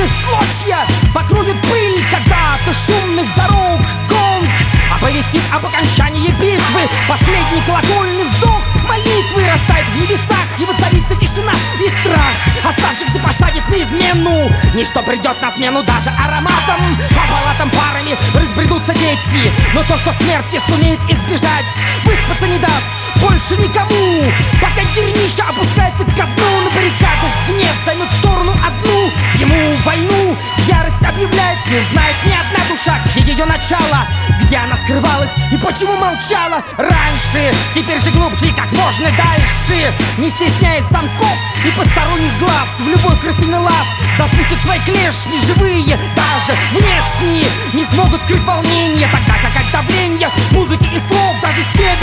страны в клочья, покроют пыль когда-то шумных дорог. Гонг оповестит об окончании битвы, последний колокольный вздох молитвы растает в небесах, и воцарится тишина и страх. Оставшихся посадит на измену, ничто придет на смену даже ароматом. По палатам парами разбредутся дети, но то, что смерти сумеет избежать, выспаться не даст больше никому. Пока дерьмище опускается ко дну, на баррикадах гнев займет сторону одну. Ему войну ярость объявляет, не узнает ни одна душа, где ее начало, где она скрывалась и почему молчала раньше. Теперь же глубже и как можно дальше, не стесняясь замков и посторонних глаз, в любой крысиный лаз запустят свои клешни живые, даже внешние не смогут скрыть волнение, тогда как от давления музыки и слов даже стебель